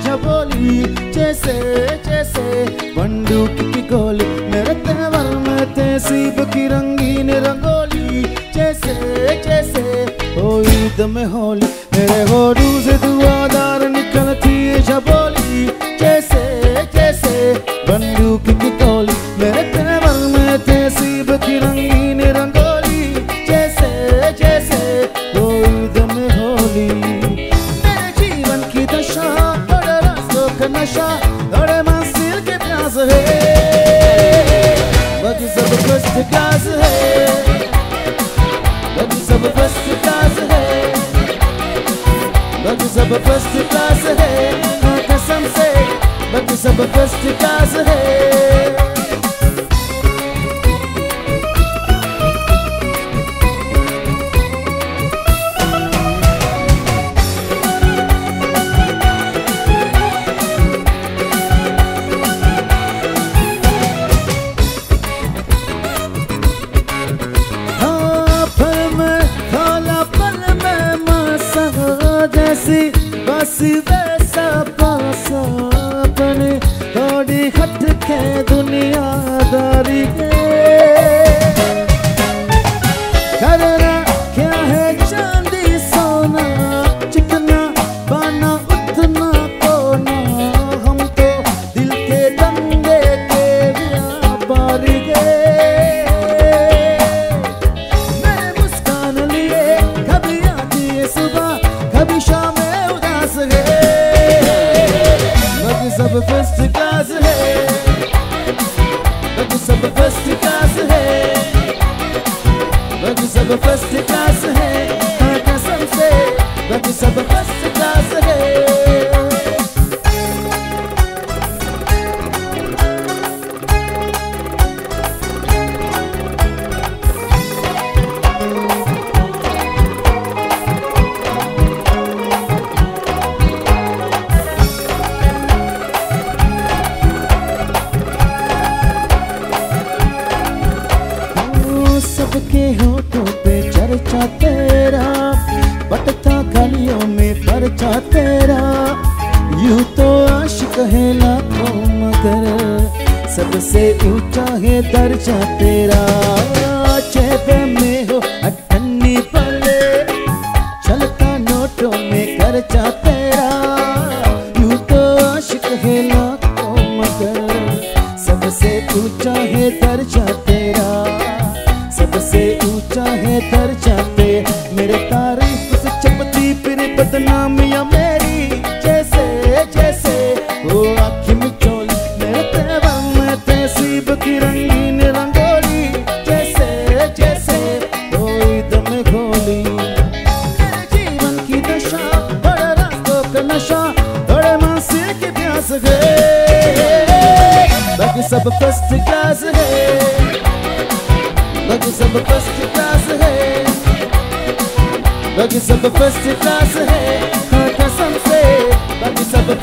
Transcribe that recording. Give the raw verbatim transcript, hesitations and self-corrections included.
झपोली, जैसे जैसे बंदूक की गोली, मेरे तेवर में तहसीब की रंगीन रंगोली, जैसे जैसे हो ईद में होली, मेरे होठों से दुआदार निकलती है झपोली, जैसे जैसे बंदूक की गोली, मेरे तेवर में तहसीब की रंगीन रंगोली, जैसे जैसे हो ईद में होली। मेरे जीवन की दशा बड़े रास्तों का नशा, बड़े मंजिल के प्यास है, बाकी सब फर्स्ट क्लास है, बाकी सब फर्स्ट क्लास है, बाकी सब फर्स्ट क्लास है, कसम से बाकी सब फर्स्ट क्लास है। बस वैसा पासा बने थोड़ी हट के दुनियादारी के, करना क्या है चांदी सोना, जितना पाना उतना कोना, हम तो दिल के दंगे के व्यापारी के। मेरे मुस्कान लिए कभी आती है सुबह, कभी शाम सब फर्स्ट क्लास है, बाकी सब फर्स्ट क्लास है, बाकी सब फर्स्ट क्लास है, हाँ कसम से बाकी सब फर्स्ट क्लास है। सबके होठों पे चर्चा तेरा, बटता गलियों में परचा तेरा, यूं तो आशिक है लाखों मगर सबसे ऊंचा है दर्जा तेरा। चेहरे में हो अठन्नी पले, चलता नोटों में खर्चा तेरा, यूं तो आशिक है लाखों मगर सबसे ऊंचा है दर्जा तेरा, सबसे ऊंचा है दर्जा पे। मेरे तारीफ से चपती फिर बदनामियां मेरी, जैसे जैसे वो आँखी में चोली, मेरे तेवर में तहसीब की रंगीन रंगोली, जैसे जैसे वो ईद में होली। मेरे जीवन की दशा बड़े रास्तों का नशा, बड़े मंजिल की प्यास है, बाकी सब फर्स्ट क्लास है, बाकी सब फर्स्ट क्लास है, बाकी सब फर्स्ट क्लास है, हाँ कसम से बाकी सब